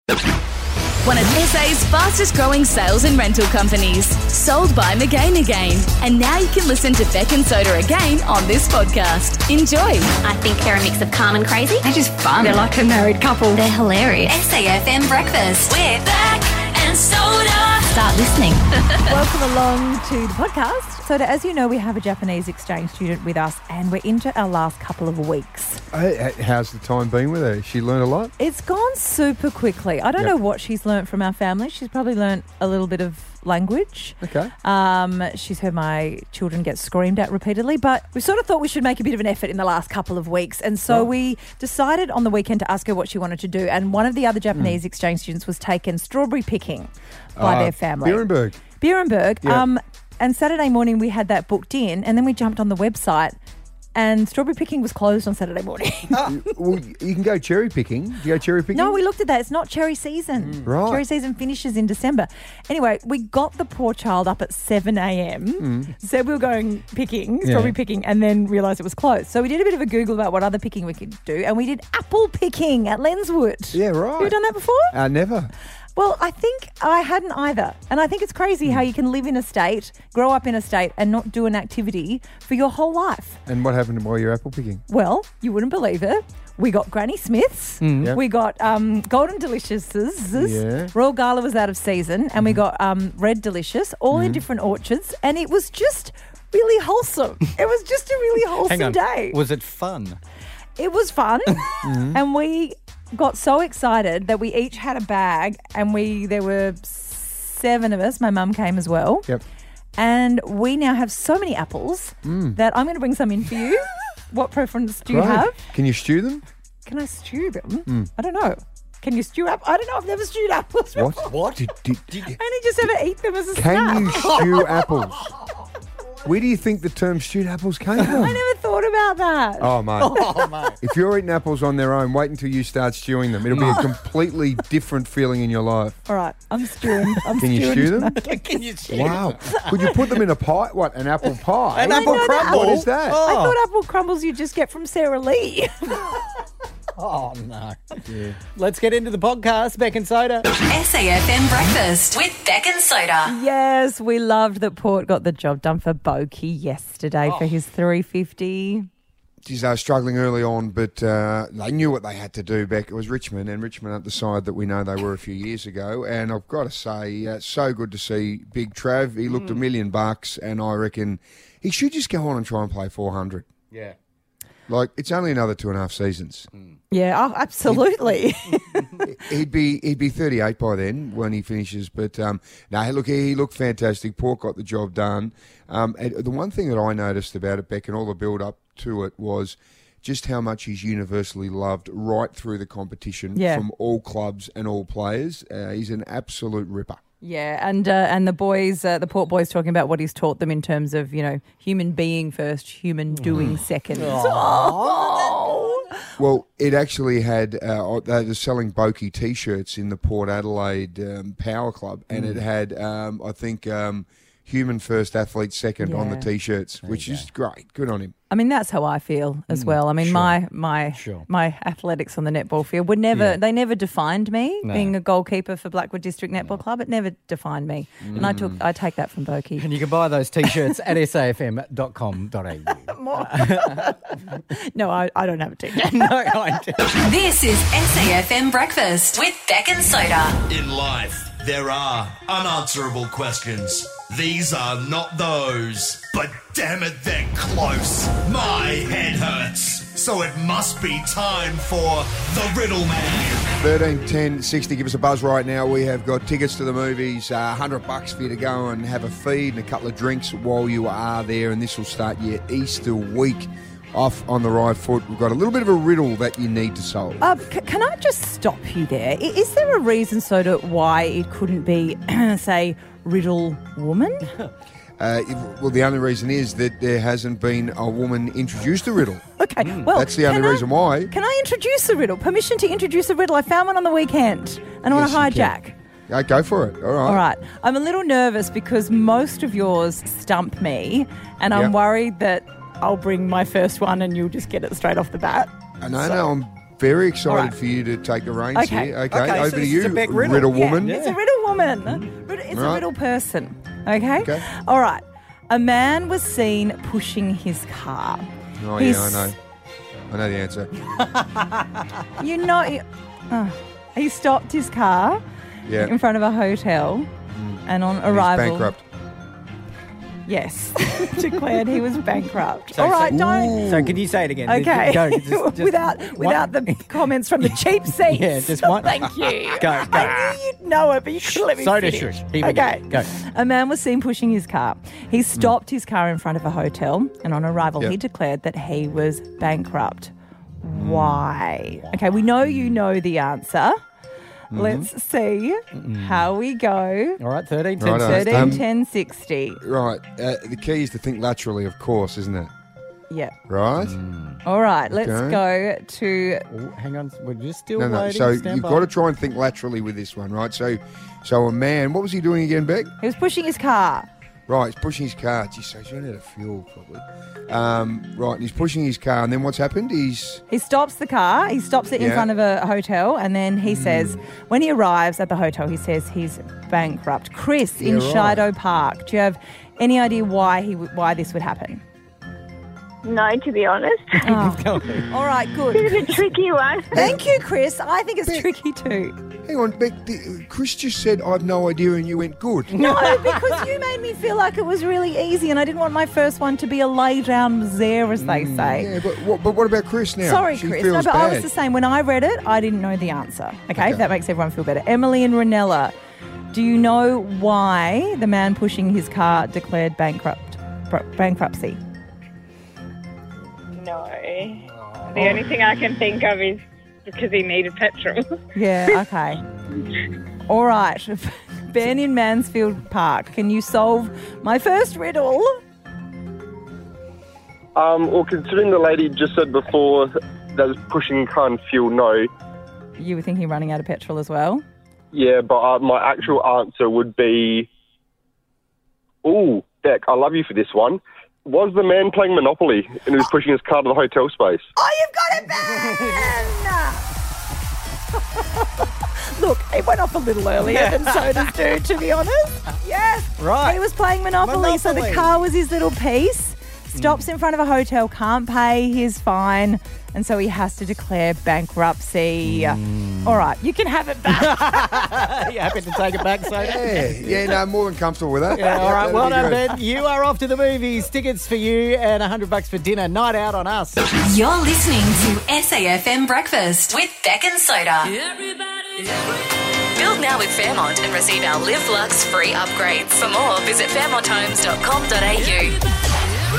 One of SA's fastest growing sales and rental companies. Sold by McGain Again. And now you can listen to Beck and Soda again on this podcast. Enjoy. I think they're a mix of calm and crazy. They're just fun. They're like a married couple. They're hilarious. SAFM Breakfast with Beck and Soda. Start listening. Welcome along to the podcast. So, as you know, we have a Japanese exchange student with us and we're into our last couple of weeks. How's the time been with her? She learned a lot? It's gone super quickly. I don't know what she's learnt from our family. She's probably learnt a little bit of language. Okay. She's heard my children get screamed at repeatedly, but we sort of thought we should make a bit of an effort in the last couple of weeks. And so we decided on the weekend to ask her what she wanted to do. And one of the other Japanese exchange students was taken strawberry picking by their family. Beerenberg. Yeah. And Saturday morning we had that booked in and then we jumped on the website and strawberry picking was closed on Saturday morning. Well, you can go cherry picking. Do you go cherry picking? No, we looked at that. It's not cherry season. Right. Cherry season finishes in December. Anyway, we got the poor child up at 7 a.m, said we were going picking, strawberry picking, and then realised it was closed. So we did a bit of a Google about what other picking we could do, and we did apple picking at Lenswood. Yeah, right. Have you done that before? Never. Well, I think I hadn't either. And I think it's crazy how you can live in a state, grow up in a state and not do an activity for your whole life. And what happened while you're apple picking? Well, you wouldn't believe it. We got Granny Smiths. Yep. We got Golden Deliciouses. Yeah. Royal Gala was out of season. And we got Red Delicious, all in different orchards. And it was just really wholesome. It was just a really wholesome day. Was it fun? It was fun. And we got so excited that we each had a bag and there were 7 of us. My mum came as well. Yep. And we now have so many apples that I'm going to bring some in for you. What preference do you Great. have? Can you stew them? Can I stew them? I don't know. Can you stew apples? I don't know. I've never stewed apples before. What? Did I only just ever eat them as a snack. can you stew apples? Where do you think the term stewed apples came from? I never thought about that. Oh, mate. If you're eating apples on their own, wait until you start stewing them. It'll be a completely different feeling in your life. All right. I'm stewing. Can you stew them? Can you see? Wow. Could you put them in a pie? What, an apple pie? An apple crumble? What is that? I thought apple crumbles you just get from Sarah Lee. Oh, no. Yeah. Let's get into the podcast, Beck and Soda. SAFM Breakfast with Beck and Soda. Yes, we loved that Port got the job done for Boki yesterday for his 350. Geez, they were struggling early on, but they knew what they had to do, Beck. It was Richmond, and Richmond at the side that we know they were a few years ago. And I've got to say, so good to see Big Trav. He looked $1 million, and I reckon he should just go on and try and play 400. Yeah. Like, it's only another 2.5 seasons. Yeah, absolutely. He'd be 38 by then when he finishes. But, no, look, he looked fantastic. Port got the job done. And the one thing that I noticed about it, Beck, and all the build-up to it was just how much he's universally loved right through the competition from all clubs and all players. He's an absolute ripper. Yeah, and the boys, the Port boys, talking about what he's taught them in terms of, human being first, human doing second. Well, it actually had, they were selling Boki T-shirts in the Port Adelaide Power Club, and it had, I think, human first, athlete second on the T-shirts, which is great. Good on him. I mean, that's how I feel as well. I mean, my athletics on the netball field would never, they never defined me. No. Being a goalkeeper for Blackwood District Netball Club, it never defined me. And I take that from Boki. And you can buy those T-shirts at safm.com.au. No, I don't have a T-shirt. No, I don't. This is SAFM Breakfast with Beck and Soda. In life, there are unanswerable questions. These are not those. But damn it, they're close. My head hurts. So it must be time for The Riddle Man. 13 10 60, give us a buzz right now. We have got tickets to the movies, $100 for you to go and have a feed and a couple of drinks while you are there, and this will start your Easter week off on the right foot. We've got a little bit of a riddle that you need to solve. Can I just stop you there? Is there a reason, Soda, why it couldn't be, say, Riddle Woman? Well, the only reason is that there hasn't been a woman introduced to riddle. Okay, well, That's the only reason why. Can I introduce a riddle? Permission to introduce a riddle. I found one on the weekend, and I want to Yes, you hijack. can. Go for it. All right. All right. I'm a little nervous because most of yours stump me, and I'm Yep. worried that I'll bring my first one and you'll just get it straight off the bat. No, very excited for you to take the reins Okay. here. Okay, Okay, over so to this you, is a Beck riddle. riddle woman. It's a riddle woman. It's a Right. riddle person. Okay? Okay. All right. A man was seen pushing his car. Oh, He's- yeah, I know. I know the answer. You know, he stopped his car Yeah. in front of a hotel, and on He's arrival, bankrupt. yes, declared he was bankrupt. So- All right, so- don't. So can you say it again? Okay, Go, just without one- the comments from the cheap seats. Yeah, just one. Thank you. Go. I knew you'd know it, but you couldn't let me Soda finish. shush. Here we go. Okay. Go. A man was seen pushing his car. He stopped his car in front of a hotel, and on arrival, Yeah. he declared that he was bankrupt. Why? Okay, we know you know the answer. Let's see how we go. All right, 13, 10, Righto. 13, 10, 60. Right. The key is to think laterally, of course, isn't it? Yeah. Right? All right, let's Okay. go to. Oh, hang on, we're just still No. waiting. So Stand you've by. got to try and think laterally with this one, right? So a man, what was he doing again, Beck? He was pushing his car. Right, he's pushing his car. Geez, so he's running out of fuel, probably. Right, and he's pushing his car, and then what's happened? He stops the car. He stops it in Yeah. front of a hotel, and then he says, when he arrives at the hotel, he says he's bankrupt. Chris in Yeah, right. Shido Park. Do you have any idea why this would happen? No, to be honest. All right, good. Bit of a tricky one. Thank you, Chris. I think it's tricky too. Hang on, Beck. Chris just said, "I've no idea," and you went, "Good." No, because you made me feel like it was really easy, and I didn't want my first one to be a lay down there, as they say. Yeah, but what about Chris now? Sorry, She Chris. No, feels but I was bad. the same. When I read it, I didn't know the answer. Okay, if that makes everyone feel better. Emily and Ranella, do you know why the man pushing his car declared bankruptcy? No. The only thing I can think of is because he needed petrol. Yeah, okay. All right. Ben in Mansfield Park, can you solve my first riddle? Well, considering the lady just said before that was pushing car and fuel, no. You were thinking running out of petrol as well? Yeah, but my actual answer would be... Ooh, Beck, I love you for this one. Was the man playing Monopoly and he was pushing his car to the hotel space? Oh, you've got it, Ben! Look, it went off a little earlier than sodas do, to be honest. Yes. Right. He was playing Monopoly, so the Monopoly. car was his little piece. Stops in front of a hotel, can't pay his fine, and so he has to declare bankruptcy. All right, you can have it back. You happy to take it back, Soda? Yeah, no, more than comfortable with that. Yeah, all right. That'd Well be done, good. Ben. You are off to the movies. Tickets for you and $100 for dinner. Night out on us. You're listening to SAFM Breakfast with Beck and Soda. Build now with Fairmont and receive our Live Lux free upgrades. For more, visit fairmonthomes.com.au.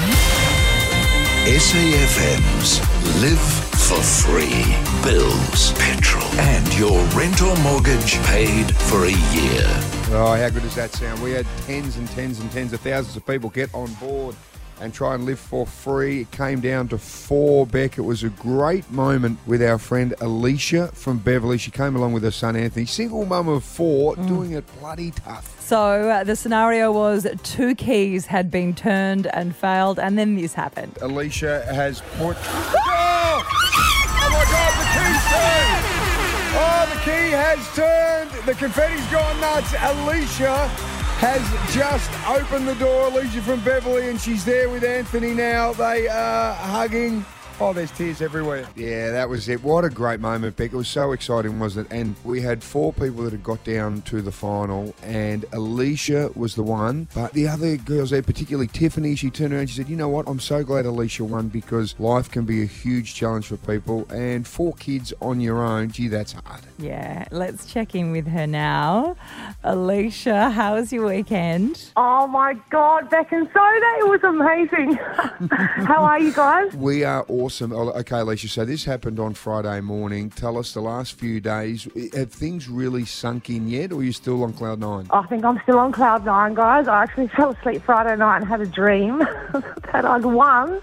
SAFM's Live for Free. Bills, petrol, and your rent or mortgage paid for a year. Oh, how good does that sound? We had tens and tens and tens of thousands of people get on board and try and live for free. It came down to 4, Beck. It was a great moment with our friend Alicia from Beverly. She came along with her son Anthony, single mum of 4, doing it bloody tough. So the scenario was 2 keys had been turned and failed, and then this happened. Alicia has put... Oh! Oh my God, the key's turned! Oh, the key has turned. The confetti's gone nuts. Alicia has just opened the door. Alicia from Beverly, and she's there with Anthony now. They are hugging. Oh, there's tears everywhere. Yeah, that was it. What a great moment, Beck. It was so exciting, wasn't it? And we had 4 people that had got down to the final, and Alicia was the one. But the other girls there, particularly Tiffany, she turned around and she said, you know what, I'm so glad Alicia won because life can be a huge challenge for people. And 4 kids on your own, gee, that's hard. Yeah, let's check in with her now. Alicia, how was your weekend? Oh my God, Beck and Soda, it was amazing. How are you guys? We are awesome. Oh, okay, Alicia, so this happened on Friday morning. Tell us the last few days, have things really sunk in yet, or are you still on cloud 9? I think I'm still on cloud 9, guys. I actually fell asleep Friday night and had a dream that I'd won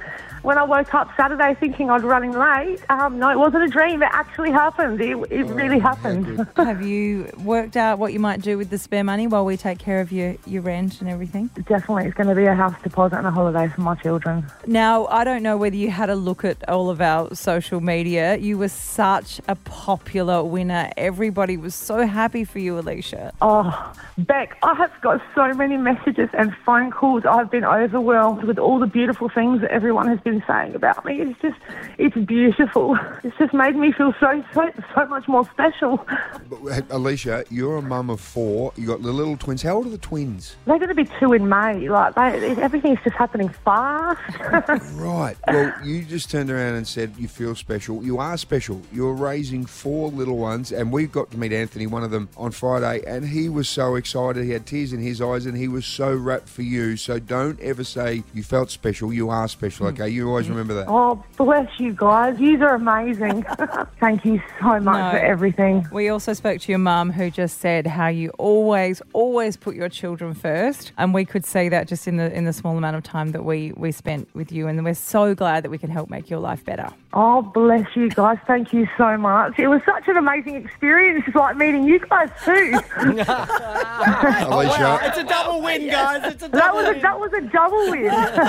when I woke up Saturday thinking I'd running late, no, it wasn't a dream. It actually happened. It really happened. Have you worked out what you might do with the spare money while we take care of your rent and everything? Definitely. It's going to be a house deposit and a holiday for my children. Now, I don't know whether you had a look at all of our social media. You were such a popular winner. Everybody was so happy for you, Alicia. Oh, Beck, I have got so many messages and phone calls. I've been overwhelmed with all the beautiful things that everyone has been saying about me. It's beautiful. It's just made me feel so much more special. Alicia, you're a mum of 4. You got the little twins. How old are the twins? They're going to be 2 in May. Everything's just happening fast. Right. Well, you just turned around and said you feel special. You are special. You're raising 4 little ones, and we got to meet Anthony, one of them, on Friday, and he was so excited. He had tears in his eyes, and he was so rapt for you. So don't ever say you felt special. You are special, okay? You always remember that. Oh, bless you guys. You are amazing. Thank you so much for everything. We also spoke to your mum, who just said how you always put your children first, and we could see that just in the small amount of time that we spent with you, and we're so glad that we can help make your life better. Oh, bless you guys. Thank you so much. It was such an amazing experience. It's like meeting you guys too. Alicia. It's a double win, guys. It's a double win. That was a double win.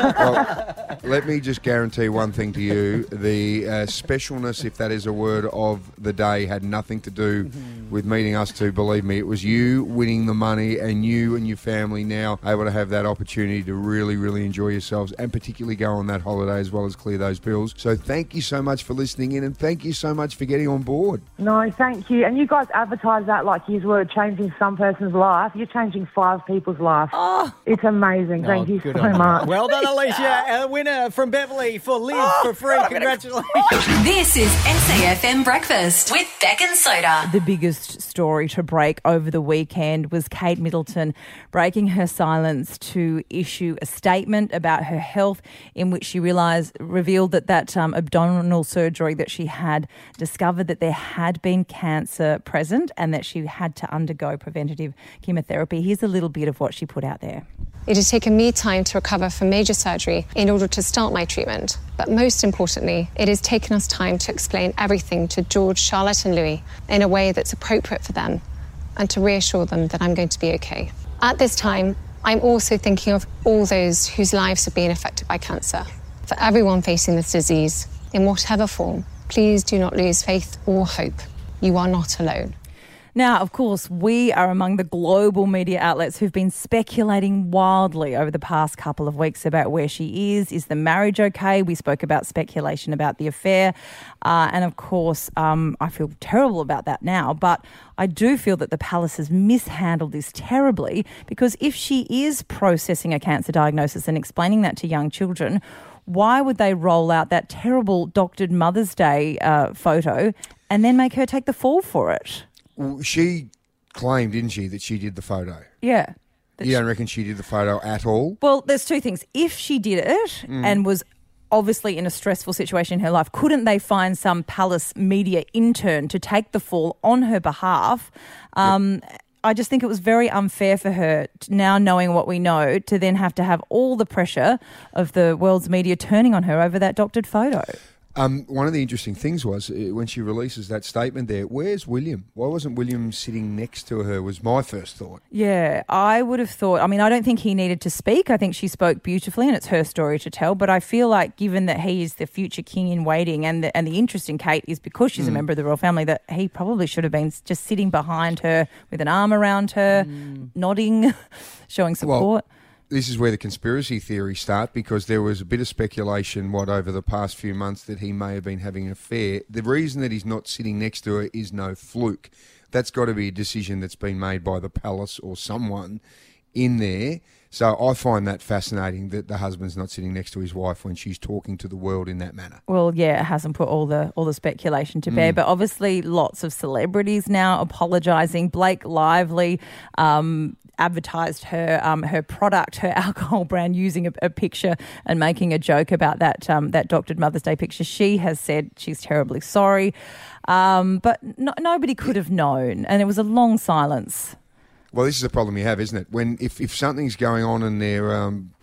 Well, let me just guarantee one thing to you. The specialness, if that is a word, of the day had nothing to do with meeting us two. Believe me, it was you winning the money and you and your family now able to have that opportunity to really, really enjoy yourselves and particularly go on that holiday as well as clear those bills. So thank you so much for listening in and thank you so much for getting on board. No, thank you. And you guys advertise that like you were changing some person's life. You're changing 5 people's life. Oh. It's amazing. Thank you so much. Well done, Alicia. A winner from Beverly for Live for Free. Congratulations. This is SAFM Breakfast with Beck and Soda. The biggest story to break over the weekend was Kate Middleton breaking her silence to issue a statement about her health in which she revealed that abdominal surgery that she had discovered that there had been cancer present and that she had to undergo preventative chemotherapy. Here's a little bit of what she put out there. It has taken me time to recover from major surgery in order to start my treatment. But most importantly, it has taken us time to explain everything to George, Charlotte and Louis in a way that's appropriate for them and to reassure them that I'm going to be okay. At this time, I'm also thinking of all those whose lives have been affected by cancer. For everyone facing this disease, in whatever form, please do not lose faith or hope. You are not alone. Now, of course, we are among the global media outlets who've been speculating wildly over the past couple of weeks about where she is. Is the marriage okay? We spoke about speculation about the affair. And of course, I feel terrible about that now. But I do feel that the palace has mishandled this terribly because if she is processing a cancer diagnosis and explaining that to young children, why would they roll out that terrible doctored Mother's Day photo and then make her take the fall for it? She claimed, didn't she, that she did the photo? Yeah. You don't reckon she did the photo at all? Well, there's 2 things. If she did it and was obviously in a stressful situation in her life, couldn't they find some palace media intern to take the fall on her behalf? I just think it was very unfair for her, now knowing what we know, to then have to have all the pressure of the world's media turning on her over that doctored photo. One of the interesting things was when she releases that statement there, where's William? Why wasn't William sitting next to her was my first thought. Yeah, I would have thought, I mean, I don't think he needed to speak. I think she spoke beautifully and it's her story to tell. But I feel like given that he is the future king in waiting and the interest in Kate is because she's a member of the royal family, that he probably should have been just sitting behind her with an arm around her, nodding, showing support. Well, this is where the conspiracy theories start because there was a bit of speculation, over the past few months that he may have been having an affair. The reason that he's not sitting next to her is no fluke. That's got to be a decision that's been made by the palace or someone in there. So I find that fascinating that the husband's not sitting next to his wife when she's talking to the world in that manner. Well, yeah, it hasn't put all the speculation to bear, but obviously lots of celebrities now apologising. Blake Lively advertised her product, her alcohol brand, using a picture and making a joke about that doctored Mother's Day picture. She has said she's terribly sorry, but nobody could have known, and it was a long silence. Well, this is the problem you have, isn't it? When if something's going on and they're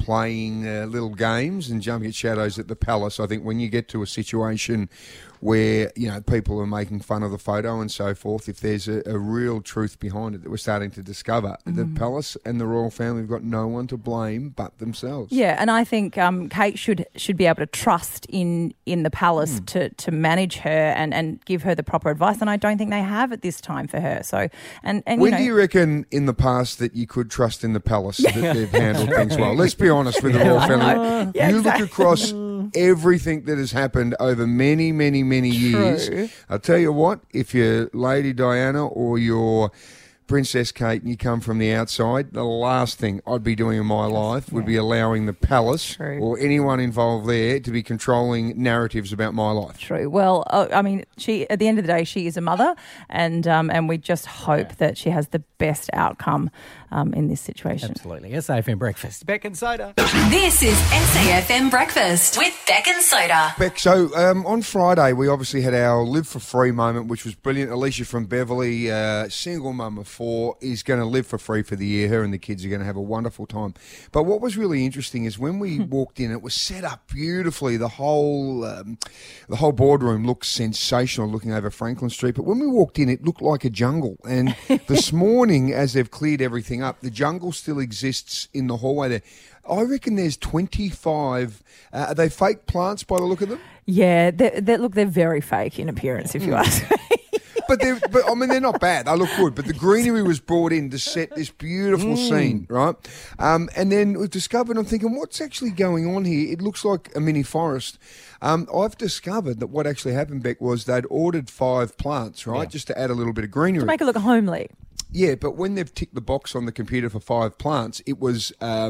playing little games and jumping at shadows at the Palace. I think when you get to a situation where, people are making fun of the photo and so forth, if there's a real truth behind it that we're starting to discover, the Palace and the royal family have got no one to blame but themselves. Yeah, and I think Kate should be able to trust in the Palace to manage her and give her the proper advice, and I don't think they have at this time for her. So, and when do you reckon in the past that you could trust in the Palace that they've handled things well? Let's be honest with the royal family. Yeah, look across everything that has happened over many, many, many years. I'll tell you what, if you're Lady Diana or you're Princess Kate and you come from the outside, the last thing I'd be doing in my life would be allowing the Palace or anyone involved there to be controlling narratives about my life. True. Well, she at the end of the day, she is a mother, and we just hope that she has the best outcome in this situation. Absolutely. SAFM Breakfast. Beck and Soda. This is SAFM Breakfast with Beck and Soda. Beck, so on Friday we obviously had our Live for Free moment, which was brilliant. Alicia from Beverly, single mum of 4, is going to live for free for the year. Her and the kids are going to have a wonderful time. But what was really interesting is when we walked in, it was set up beautifully. The whole boardroom looked sensational, looking over Franklin Street. But when we walked in, it looked like a jungle. And this morning, as they've cleared everything up, the jungle still exists in the hallway there. I reckon there's 25. Are they fake plants by the look of them? Yeah, they're very fake in appearance, if you ask me. But they're not bad. They look good. But the greenery was brought in to set this beautiful scene, right? And then we've discovered, I'm thinking, what's actually going on here? It looks like a mini forest. I've discovered that what actually happened, Beck, was they'd ordered 5 plants, right, just to add a little bit of greenery. To make it look homely. Yeah, but when they've ticked the box on the computer for 5 plants, it was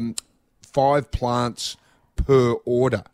5 plants per order.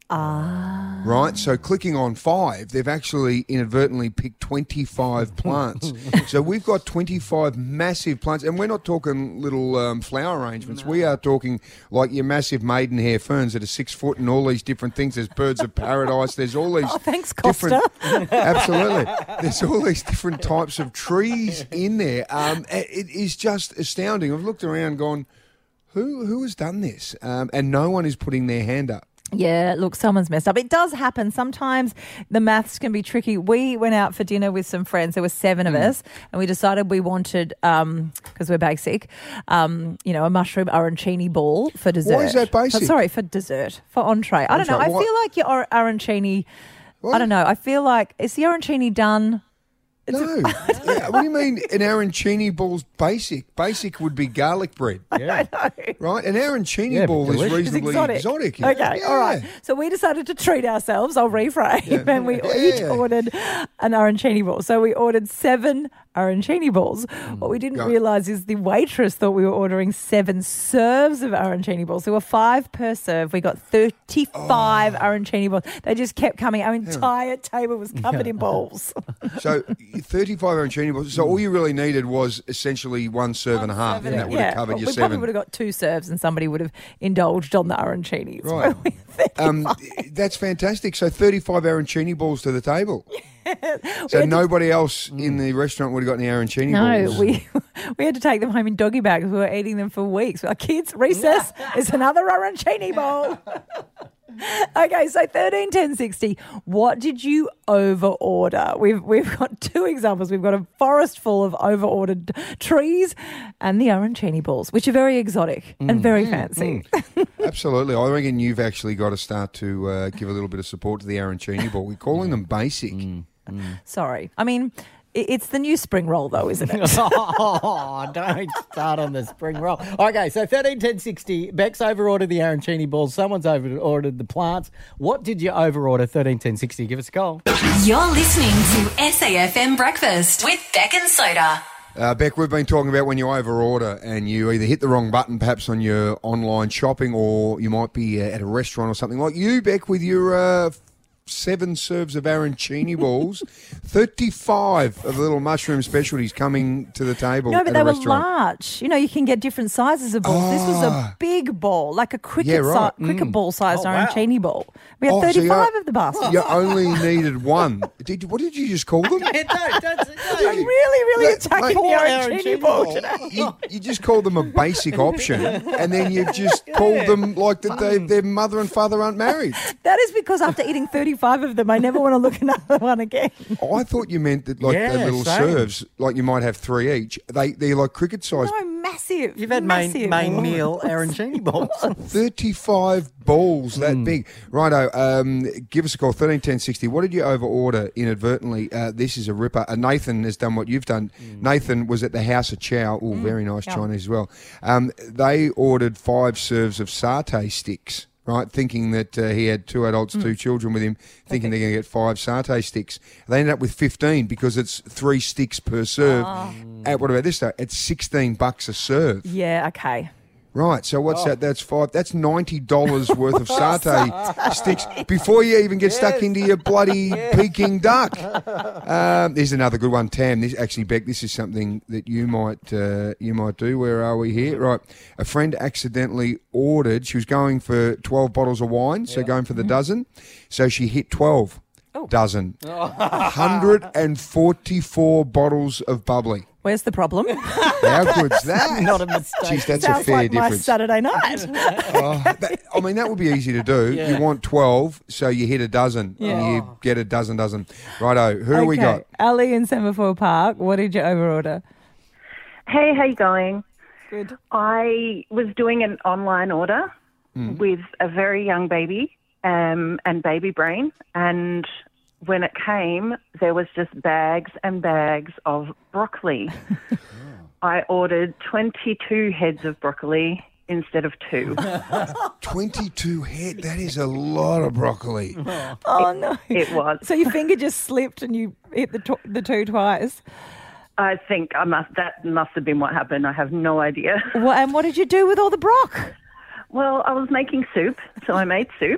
Right, so clicking on 5, they've actually inadvertently picked 25 plants. So we've got 25 massive plants, and we're not talking little flower arrangements. No. We are talking like your massive maidenhair ferns that are 6 foot and all these different things. There's birds of paradise. There's all these. Oh, thanks, Costa. Absolutely. There's all these different types of trees in there. It is just astounding. I've looked around and gone, who has done this? And no one is putting their hand up. Yeah, look, someone's messed up. It does happen. Sometimes the maths can be tricky. We went out for dinner with some friends. There were 7 of us, and we decided we wanted, because we're basic, a mushroom arancini ball for dessert. Why is that basic? For dessert, for entree. I don't know. I feel like your arancini, I don't know. I feel like, is the arancini done? No. What do you mean an arancini ball's basic? Basic would be garlic bread. Yeah. I know. Right? An arancini ball is reasonably exotic. Okay, all right. So we decided to treat ourselves. I'll reframe. And we each ordered an arancini ball. So we ordered 7 arancini balls. What we didn't realise is the waitress thought we were ordering 7 serves of arancini balls. There were 5 per serve. We got 35 arancini balls. They just kept coming. Our entire table was covered in balls. So 35 arancini balls. So all you really needed was essentially 1 serve and a half, and that would have covered your 7. We probably would have got 2 serves, and somebody would have indulged on the arancinis. Right. That's fantastic. So 35 arancini balls to the table. So nobody else in the restaurant would have got any arancini balls? No, we had to take them home in doggy bags. We were eating them for weeks. Our kids, recess is another arancini bowl. Okay, so 13 10 60. What did you over-order? We've got 2 examples. We've got a forest full of over-ordered trees and the arancini balls, which are very exotic and very fancy. Absolutely. I reckon you've actually got to start to give a little bit of support to the arancini ball. We're calling them basic. Sorry. I mean, it's the new spring roll, though, isn't it? Oh, don't start on the spring roll. Okay, so 13 10 60. Beck's over-ordered the arancini balls. Someone's over-ordered the plants. What did you over-order? 13 10 60. Give us a call. You're listening to SAFM Breakfast with Beck and Soda. Beck, we've been talking about when you over-order and you either hit the wrong button perhaps on your online shopping, or you might be at a restaurant or something like you, Beck, with your 7 serves of arancini balls, 35 of the little mushroom specialties coming to the table. No, but at they a were restaurant. large. You know, you can get different sizes of balls. This was a big ball, like a cricket cricket ball sized arancini ball. We had 35 of the baskets. You only needed one. What did you just call them? I'm really attacking the arancini ball today. You just called them a basic option, and then you just called them like that their mother and father aren't married. That is because after eating 35 of them, I never want to look at another one again. I thought you meant that the little serves, like you might have 3 each. They're like cricket size. No, massive. You've had main meal arancini balls. 35 balls that big. Righto, give us a call, 13 10 60. What did you over-order inadvertently? This is a ripper. Nathan has done what you've done. Nathan was at the House of Chow. Oh, very nice Chinese as well. They ordered 5 serves of satay sticks. Right, thinking that he had 2 adults, 2 children with him, thinking they're going to get 5 satay sticks. They ended up with 15 because it's 3 sticks per serve. What about this though? It's $16 a serve. Yeah, okay. Right, so what's that? That's $90 worth of satay sticks before you even get stuck into your bloody Peking duck. There's another good one, Tam. Beck, this is something that you might do. Where are we here? Right, a friend accidentally ordered. She was going for 12 bottles of wine, so going for the dozen. So she hit 12 dozen. 144 bottles of bubbly. Where's the problem? How good's that? Not a mistake. Jeez, that's Sounds a fair like difference. my Saturday night. That would be easy to do. Yeah. You want 12, so you hit a dozen, and you get a dozen. Righto, who do we got? Ali in Semaphore Park, what did you overorder? Hey, how you going? Good. I was doing an online order with a very young baby and baby brain, and when it came, there was just bags and bags of broccoli. I ordered 22 heads of broccoli instead of 2. 22 head, that is a lot of broccoli. Oh, no. It was. So your finger just slipped and you hit the 2 twice? I think that must have been what happened. I have no idea. Well, and what did you do with all the brock? Well, I was making soup, so I made soup,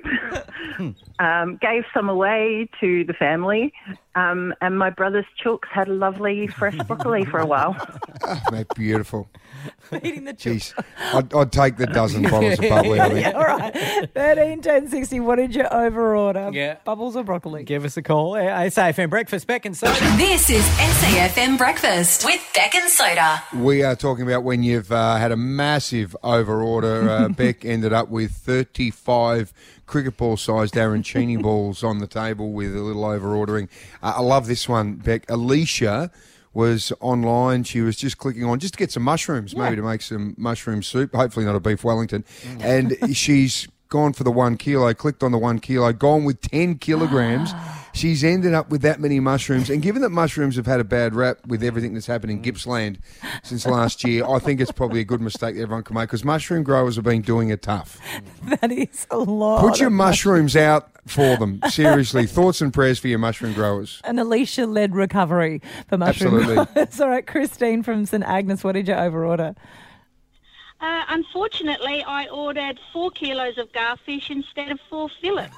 gave some away to the family, and my brother's chooks had lovely fresh broccoli for a while. Oh, mate, beautiful. Eating the chooks. Jeez, I'd take the dozen bottles of bubbly. I think. All right. 13 10 60, what did you overorder? Yeah. Bubbles or broccoli? Give us a call. SAFM Breakfast, Beck and Soda. This is SAFM Breakfast with Beck and Soda. We are talking about when you've had a massive overorder. Beck ended up with 35 cricket ball-sized arancini balls on the table with a little over-ordering. I love this one, Beck. Alicia was online. She was just clicking on just to get some mushrooms, maybe to make some mushroom soup, hopefully not a beef Wellington. And she's gone for the 1 kilo, clicked on the 1 kilo, gone with 10 kilograms. She's ended up with that many mushrooms. And given that mushrooms have had a bad rap with everything that's happened in Gippsland since last year, I think it's probably a good mistake that everyone can make because mushroom growers have been doing it tough. That is a lot. Put your mushrooms out for them. Seriously. Thoughts and prayers for your mushroom growers. An Alicia-led recovery for mushroom Absolutely. growers. All right, Christine from St Agnes, what did you overorder? Unfortunately, I ordered 4 kilos of garfish instead of 4 fillets.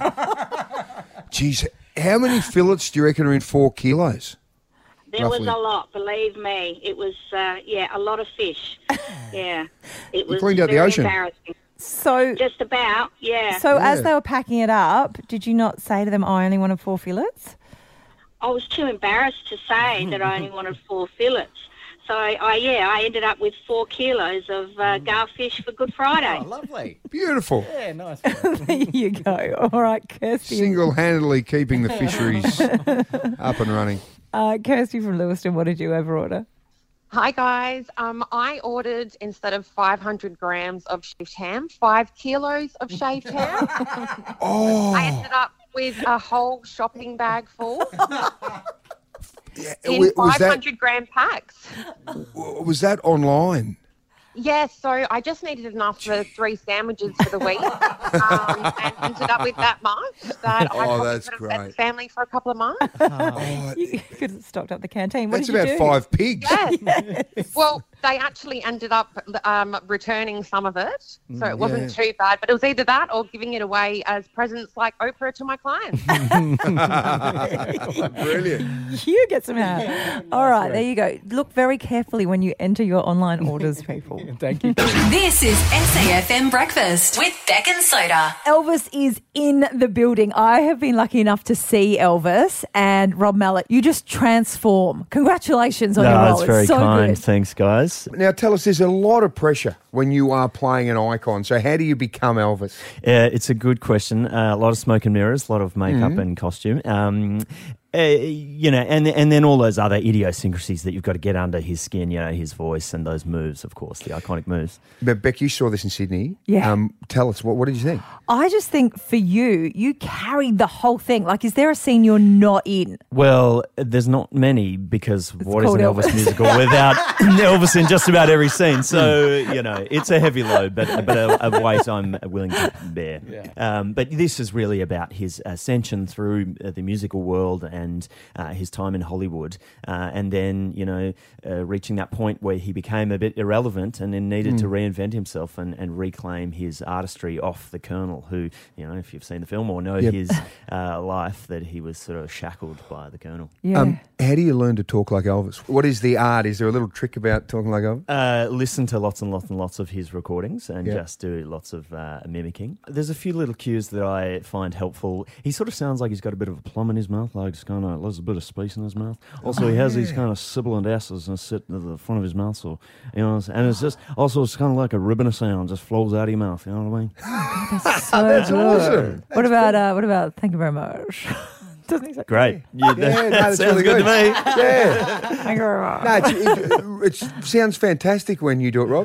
Jeez, how many fillets do you reckon are in 4 kilos? There Roughly. was a lot, believe me. It was, a lot of fish. Yeah. It was cleaned out the very ocean. embarrassing. So, Just about, yeah. so as they were packing it up, did you not say to them, I only wanted 4 fillets? I was too embarrassed to say that I only wanted 4 fillets. So, I ended up with 4 kilos of garfish for Good Friday. Oh, lovely. Beautiful. Yeah, nice. There you go. All right, Kirsty. Single-handedly keeping the fisheries up and running. Kirsty from Lewiston, what did you overorder? Hi guys, I ordered instead of 500 grams of shaved ham, 5 kilos of shaved ham. I ended up with a whole shopping bag full in 500-gram packs. Was that online? Yes, so I just needed enough for 3 sandwiches for the week and ended up with that much that I probably that's could have fed the great. family for a couple of months. You could have stocked up the canteen. What That's did you about do? 5 pigs. Yes. Well, they actually ended up returning some of it, so it wasn't too bad. But it was either that or giving it away as presents like Oprah to my clients. Brilliant. You get some out. All right, there you go. Look very carefully when you enter your online orders, people. Thank you. This is SAFM Breakfast with Beck and Soda. Elvis is in the building. I have been lucky enough to see Elvis, and Rob Mallet, you just transform. Congratulations on your role. That's very it's so kind. good. Thanks, guys. Now, tell us, there's a lot of pressure when you are playing an icon. So how do you become Elvis? It's a good question. A lot of smoke and mirrors, a lot of makeup and costume. And then all those other idiosyncrasies that you've got to get under his skin, his voice and those moves, of course, the iconic moves. But Beck, you saw this in Sydney. Yeah. Tell us, what did you think? I just think for you carried the whole thing. Like, is there a scene you're not in? Well, there's not many because what is an called Elvis Elvis. musical without Elvis in just about every scene? So, it's a heavy load, but a weight I'm willing to bear. Yeah. But this is really about his ascension through the musical world and his time in Hollywood, and then reaching that point where he became a bit irrelevant and then needed to reinvent himself and reclaim his artistry off the Colonel, who if you've seen the film or know his life, that he was sort of shackled by the Colonel. Yeah. How do you learn to talk like Elvis? What is the art? Is there a little trick about talking like Elvis? Listen to lots and lots and lots of his recordings and just do lots of mimicking. There's a few little cues that I find helpful. He sort of sounds like he's got a bit of a plum in his mouth, like it's kind of there's a bit of space in his mouth. Also, he has these kind of sibilant S's that sit at the front of his mouth, so and it's just also it's kind of like a ribbon of sound just flows out of your mouth. You know what I mean? That's so That's good. awesome. What about thank you very much? Doesn't he say? Great. Yeah, that's sounds really good to me. Yeah. Thank you very much. No, it sounds fantastic when you do it, Rob.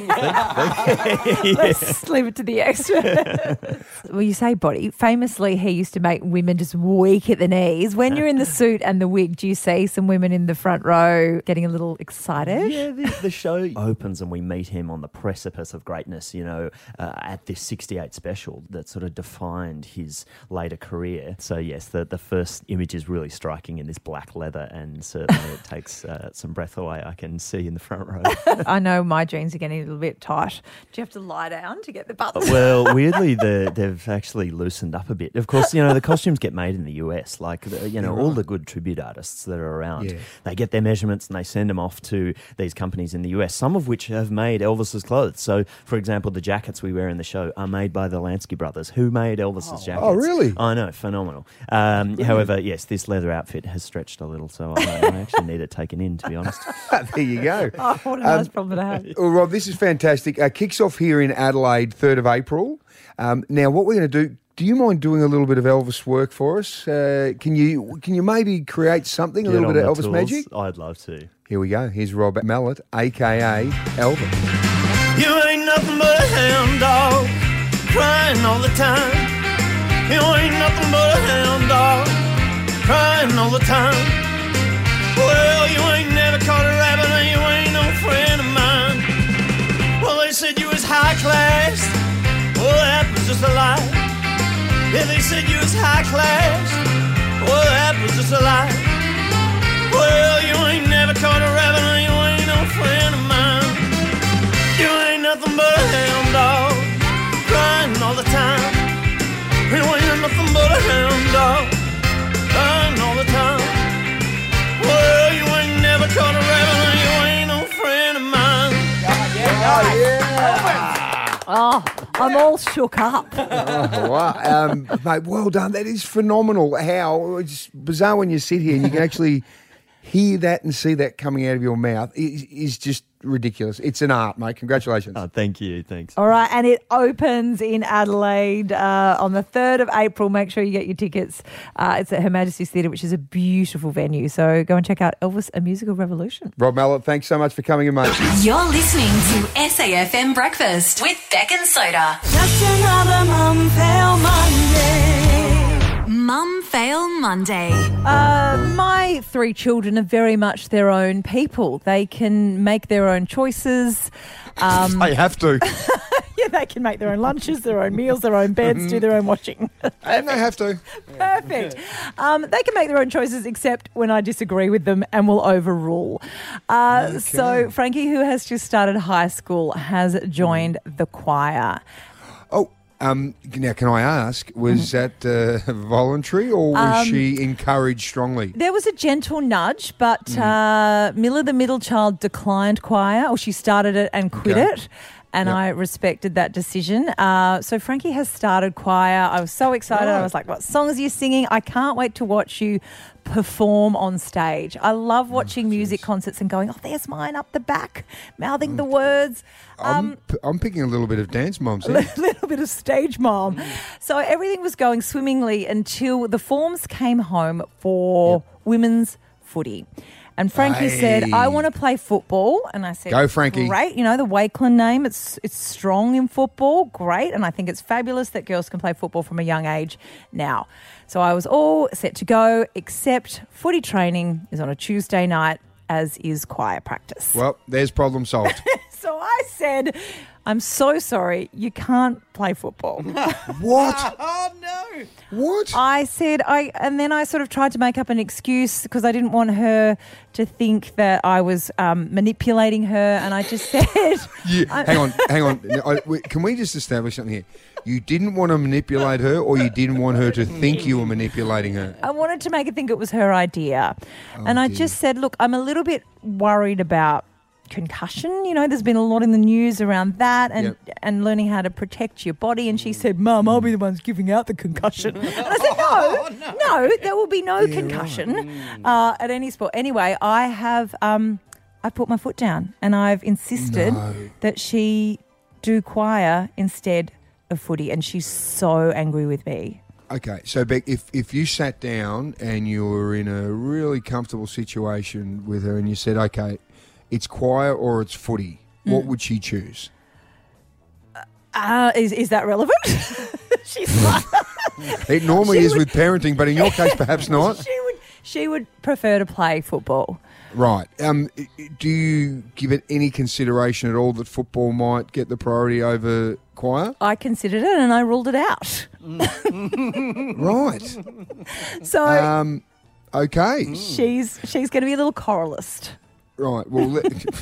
Let's leave it to the expert. Well, you say body. Famously, he used to make women just weak at the knees. When you're in the suit and the wig, do you see some women in the front row getting a little excited? Yeah, the show opens and we meet him on the precipice of greatness, at this 68 special that sort of defined his later career. So, yes, the first image is really striking in this black leather, and certainly it takes some breath away, I can see in the front row. I know my jeans are getting a little bit tight. Do you have to lie down to get the buttons? Well, weirdly, they've actually loosened up a bit. Of course, the costumes get made in the US. Like, all the good tribute artists that are around, they get their measurements and they send them off to these companies in the US, some of which have made Elvis's clothes. So, for example, the jackets we wear in the show are made by the Lansky brothers, who made Elvis's jackets. Oh, really? I know, phenomenal. However, yes, this leather outfit has stretched a little, so I actually need it taken in, to be honest. There you go. Oh, what a nice problem to have. Well, Rob, this is fantastic. Kicks off here in Adelaide, 3rd of April. Now, what we're going to do you mind doing a little bit of Elvis work for us? Can you maybe create something, a little bit of Elvis tools. magic? I'd love to. Here we go. Here's Rob Mallet, a.k.a. Elvis. You ain't nothing but a hound dog, crying all the time. You ain't nothing but a hound dog, crying all the time. Well, you ain't never caught a rabbit and you ain't no friend of mine. Well, they said you was high class. Well, that was just a lie. Yeah, they said you was high class. Well, that was just a lie. Well, you ain't never caught a rabbit and you ain't no friend of mine. You ain't nothing but a hound dog, crying all the time. You ain't nothing but a hound dog, crying all the time. Well, you ain't never caught a rabbit and you ain't no friend of mine. Oh, I'm all shook up. Oh, wow. Mate, well done. That is phenomenal. How it's bizarre when you sit here and you can actually hear that and see that coming out of your mouth. It is just ridiculous. It's an art, mate. Congratulations. Oh, thank you. Thanks. All right, and it opens in Adelaide on the 3rd of April. Make sure you get your tickets. It's at Her Majesty's Theatre, which is a beautiful venue. So go and check out Elvis, A Musical Revolution. Rob Mallet, thanks so much for coming in, mate. You're listening to SAFM Breakfast with Beck and Soda. Just another Mum Fail Monday. Mum Fail Monday. My 3 children are very much their own people. They can make their own choices. They have to. Yeah, They can make their own lunches, their own meals, their own beds, do their own washing. And they have to. Perfect. They can make their own choices, except when I disagree with them and will overrule. So Frankie, who has just started high school, has joined the choir. Oh, now can I ask, was that voluntary or was she encouraged strongly? There was a gentle nudge, but Miller, the middle child, declined choir, or she started it and quit it. And I respected that decision. So Frankie has started choir. I was so excited. I was like, what songs are you singing? I can't wait to watch you perform on stage. I love watching music concerts and going, oh, there's mine up the back, mouthing the words. I'm picking a little bit of dance moms here. A little bit of stage mom. So everything was going swimmingly until the forms came home for women's footy. And Frankie said, I want to play football. And I said, go, Frankie. Great. You know, the Wakeland name, it's strong in football. Great. And I think it's fabulous that girls can play football from a young age now. So I was all set to go, except footy training is on a Tuesday night, as is choir practice. Well, there's problem solved. So I said, I'm so sorry, you can't play football. What? Oh, no. What? I said, and then I sort of tried to make up an excuse because I didn't want her to think that I was manipulating her, and I just said... hang on. Can we just establish something here? You didn't want to manipulate her, or you didn't want her to think you were manipulating her? I wanted to make her think it was her idea. And I just said, look, I'm a little bit worried about concussion. You know, there's been a lot in the news around that and learning how to protect your body. And she said, Mum, I'll be the ones giving out the concussion. And I said, no, there will be no concussion at any sport. Anyway, I have I put my foot down and I've insisted that she do choir instead of footy, and she's so angry with me. Okay, so Beck, if you sat down and you were in a really comfortable situation with her and you said, okay, it's choir or it's footy, what would she choose? Is that relevant? She's like... It normally is with parenting, but in your case, perhaps not. She would prefer to play football. Right. Do you give it any consideration at all that football might get the priority over choir? I considered it and I ruled it out. Right. So, okay. She's going to be a little choralist. Right. Well,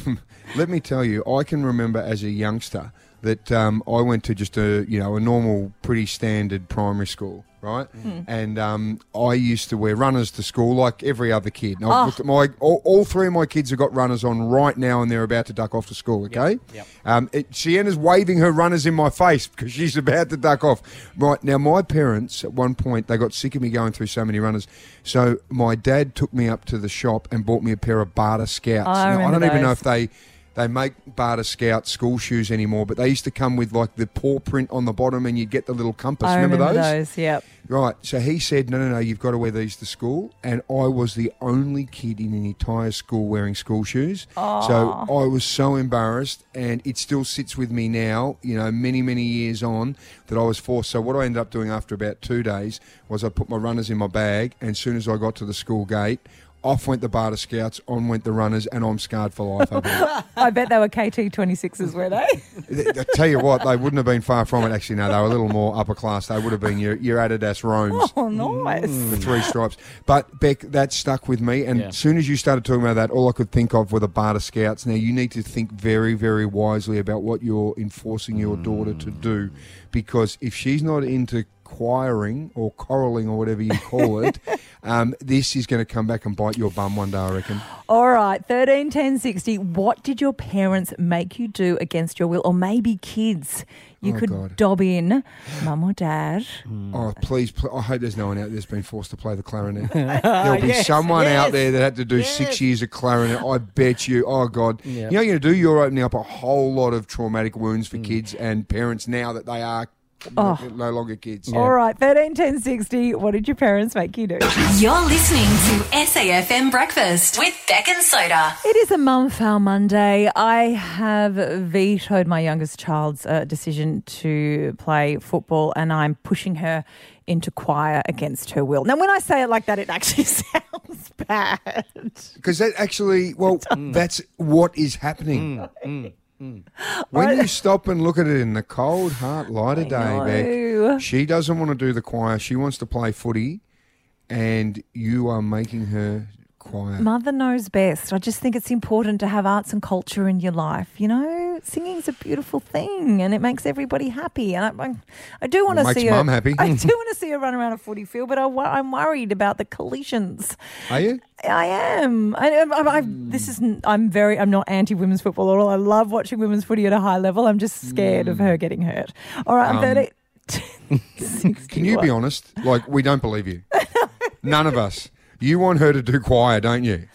let me tell you, I can remember as a youngster that I went to just a normal, pretty standard primary school, right? And I used to wear runners to school like every other kid. And I've looked at all three of my kids have got runners on right now, and they're about to duck off to school. Okay. Yep. Sienna's waving her runners in my face because she's about to duck off. Right now, my parents at one point they got sick of me going through so many runners, so my dad took me up to the shop and bought me a pair of Barter Scouts. I don't even know if they make Barter Scout school shoes anymore, but they used to come with like the paw print on the bottom and you get the little compass. Remember those? Yep. Right. So he said, no, you've got to wear these to school. And I was the only kid in the entire school wearing school shoes. Aww. So I was so embarrassed, and it still sits with me now, many, many years on, that I was forced. So what I ended up doing after about 2 days was I put my runners in my bag, and as soon as I got to the school gate, off went the Barter Scouts, on went the runners, and I'm scarred for life over it. I bet they were KT26s, were they? I tell you what, they wouldn't have been far from it. Actually, no, they were a little more upper class. They would have been your Adidas Roams. Oh, nice. The 3 stripes. But, Beck, that stuck with me. And as soon as you started talking about that, all I could think of were the Barter Scouts. Now, you need to think very, very wisely about what you're enforcing your daughter to do. Because if she's not into choiring or choraling or whatever you call it, this is going to come back and bite your bum one day, I reckon. All right, 13 10 60. What did your parents make you do against your will? Or maybe kids. You could dob in mum or dad. Oh, please. I hope there's no one out there that's been forced to play the clarinet. There'll be someone out there that had to do 6 years of clarinet. I bet you. Oh, God. Yep. You know what you're going to do? You're opening up a whole lot of traumatic wounds for kids and parents now that they are no longer kids. All right, 13 10 60. What did your parents make you do? You're listening to SAFM Breakfast with Beck and Soda. It is a Mum Foul Monday. I have vetoed my youngest child's decision to play football, and I'm pushing her into choir against her will. Now, when I say it like that, it actually sounds bad. Because that actually, that's what is happening. When you stop and look at it in the cold, hard light of day, Beck, she doesn't want to do the choir. She wants to play footy, and you are making her choir. Mother knows best. I just think it's important to have arts and culture in your life. You know, singing's a beautiful thing, and it makes everybody happy. And I do want to see her. Makes Mum happy. I do want to see her run around a footy field, but I'm worried about the collisions. Are you? I am. I'm not anti-women's football at all. I love watching women's footy at a high level. I'm just scared of her getting hurt. All right, I'm 30. Can you be honest? Like, we don't believe you. None of us. You want her to do choir, don't you?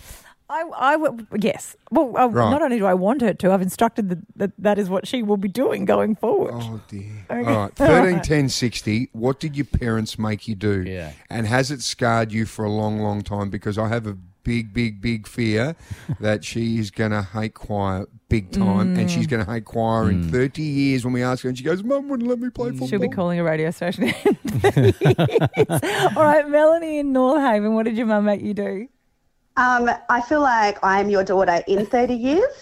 Yes. Well, Right. not only do I want her to, I've instructed that is what she will be doing going forward. Oh, dear. Okay. All right, 13, 10, 60, what did your parents make you do? Yeah. And has it scarred you for a long, long time? Because I have a big, big, big fear that she's going to hate choir big time, and she's going to hate choir in 30 years when we ask her, and she goes, Mum wouldn't let me play football. She'll be calling a radio station in 30 years. All right, Melanie in Northaven, what did your mum make you do? I feel like I'm your daughter in 30 years.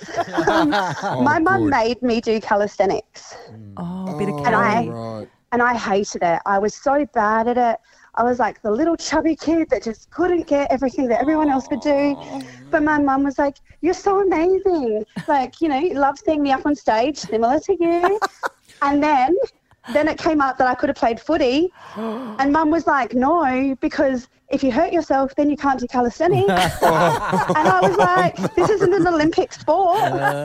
My mum made me do calisthenics. Oh, a bit of and I hated it. I was so bad at it. I was like the little chubby kid that just couldn't get everything that everyone else could do. But my mum was like, you're so amazing. Like, you know, you love seeing me up on stage, similar to you. And then it came up that I could have played footy. And Mum was like, no, because if you hurt yourself, then you can't do calisthenics. And I was like, this isn't an Olympic sport.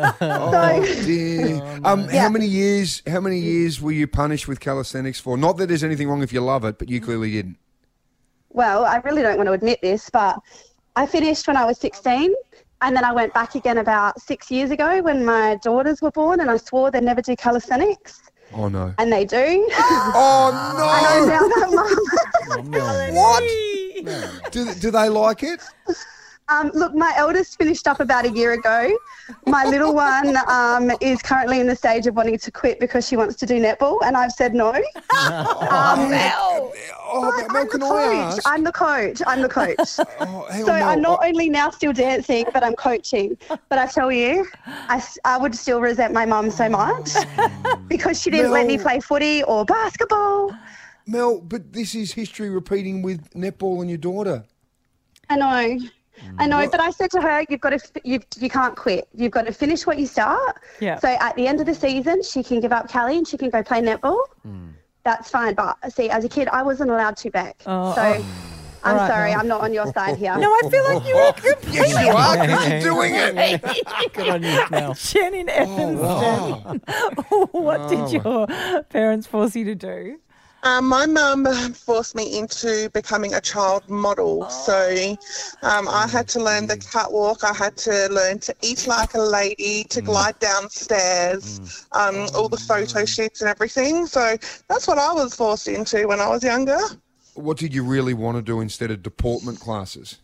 Dear. How many years were you punished with calisthenics for? Not that there's anything wrong if you love it, but you clearly didn't. Well, I really don't want to admit this, but I finished when I was 16. And then I went back again about 6 years ago when my daughters were born, and I swore they'd never do calisthenics. Oh, no. And they do. Oh, no. And I'm now that mum. What? Do they like it? Look, my eldest finished up about a year ago. My little one is currently in the stage of wanting to quit because she wants to do netball, and I've said no. I'm the coach. I'm not only now still dancing, but I'm coaching. But I tell you, I would still resent my mum so much because she didn't let me play footy or basketball. Mel, but this is history repeating with netball and your daughter. I know, but I said to her, you can't quit. You've got to finish what you start. Yeah. So at the end of the season, she can give up Callie and she can go play netball. That's fine. But see, as a kid, I wasn't allowed to, Beck. I'm sorry, I'm not on your side here. No, I feel like you are completely. Yes, you are, because you're doing it. Good on you, Mel. Jen in Evanston. What did your parents force you to do? My mum forced me into becoming a child model. So I had to learn the catwalk. I had to learn to eat like a lady, to glide downstairs, all the photo shoots and everything. So that's what I was forced into when I was younger. What did you really want to do instead of deportment classes?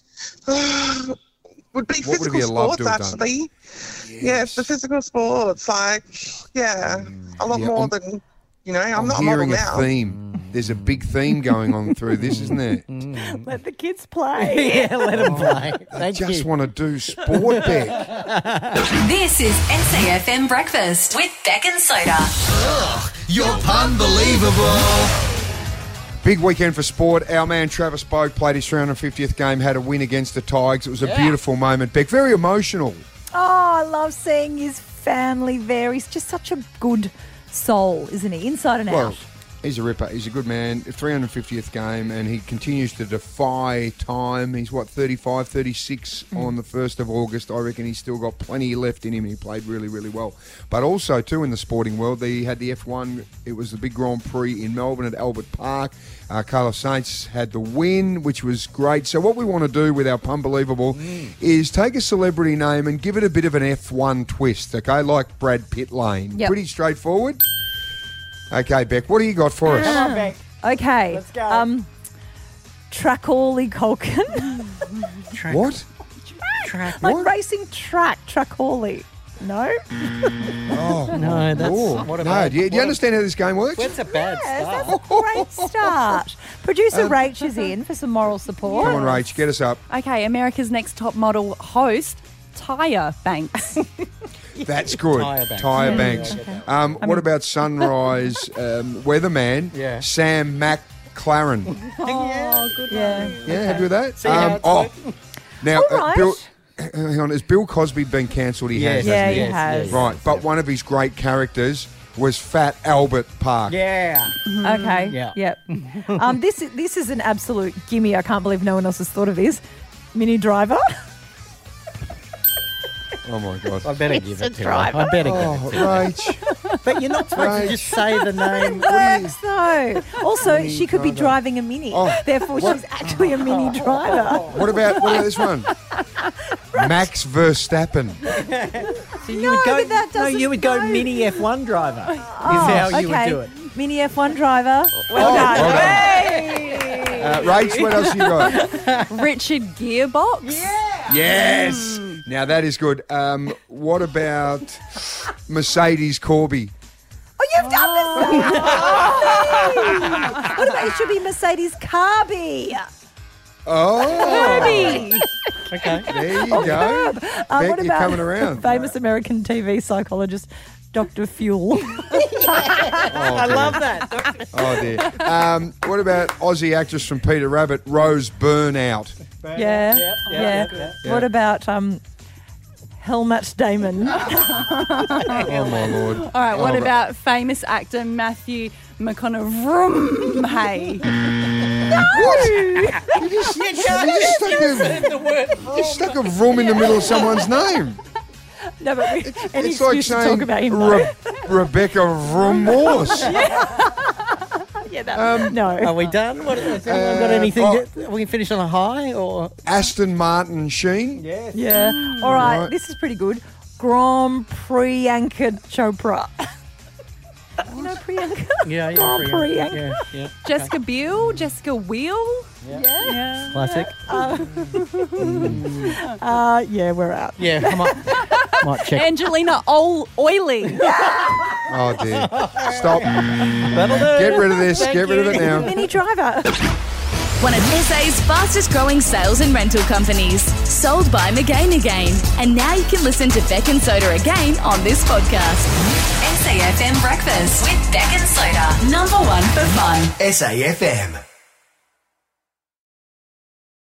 Would be physical sports, actually. Yes, the physical sports. Like, a lot more than... You know, I'm not a model now. I'm hearing a theme. There's a big theme going on through this, isn't there? Let the kids play. Yeah, let them play. I just want to do sport, Beck. This is SAFM Breakfast with Beck and Soda. You're unbelievable. Big weekend for sport. Our man Travis Boak played his 350th game, had a win against the Tigers. It was a beautiful moment, Beck. Very emotional. Oh, I love seeing his family there. He's just such a good soul, isn't he? Inside and out. He's a ripper. He's a good man. 350th game, and he continues to defy time. He's, 35, 36 on the 1st of August. I reckon he's still got plenty left in him. He played really, really well. But also, too, in the sporting world, he had the F1. It was the big Grand Prix in Melbourne at Albert Park. Carlos Sainz had the win, which was great. So what we want to do with our Punbelievable is take a celebrity name and give it a bit of an F1 twist, okay, like Brad Pitt Lane. Yep. Pretty straightforward. Okay, Beck, what do you got for us? Come on, Beck. Okay. Let's go. Trackawley Culkin. What? Like racing Trackawley. No? No, that's... What about... Do you understand how this game works? That's a bad start. That's a great start. Producer Rach is in for some moral support. Come on, Rach, get us up. Okay, America's Next Top Model host, Tyra Banks. That's good. Tyre Banks. What about Sunrise weatherman Sam McLaren? Good one. Yeah, happy with that? See how it's working. Now, All right. Bill, hang on, has Bill Cosby been cancelled? He has. Yeah, hasn't he has. Right, but one of his great characters was Fat Albert Park. Yeah. Okay. Yeah. Yep. This is an absolute gimme. I can't believe no one else has thought of this. Mini Driver. Oh my God! I better give it to her. driver. I better give it to her. Rach. But you're not supposed to just say the name. Works though. Also, she could be driving a Mini. Therefore, she's actually a Mini driver. What about this one? Max Verstappen. So you would go. but that No, you would go mini F1 driver. Is how you would do it. Mini F1 driver. Well Oh, done. well done. Hey! Rach, what else you got? Richard Gearbox. Yes. Now that is good. What about Mercedes Corby? Oh, you've done the same. What about it should be Mercedes Carby? Oh. Kirby. Okay. There you go. What Beck, you're about coming around. famous American TV psychologist Dr. Fuel? I love that. Oh dear. What about Aussie actress from Peter Rabbit, Rose Burnout? Yeah. Yeah. What about Helmut Damon? Oh my Lord. All right, what Oh, about famous actor Matthew McConaughey? You stuck a vroom in the middle of someone's name. No, but any It's like excuse to saying talk about him, though. Rebecca Vroomorse. No. Are we done? What, has anyone got anything? We can finish on a high, or Aston Martin Sheen. yes. Yeah. All right. Right. This is pretty good. Grand Priyanka Chopra. You know Priyanka? Yeah. Grand Priyanka. Yeah. Jessica Biel, Jessica Wheel. Yeah. Classic. Yeah, we're out. Yeah. Come on. Might check. Angelina Oily. Oh dear. Stop. That'll do. Get rid of this. Thank Get rid of you. it now. Mini driver. One of SA's fastest growing sales and rental companies. Sold by Magain Again. And now you can listen to Beck and Soda again on this podcast. SAFM Breakfast with Beck and Soda. Number one for fun. SAFM.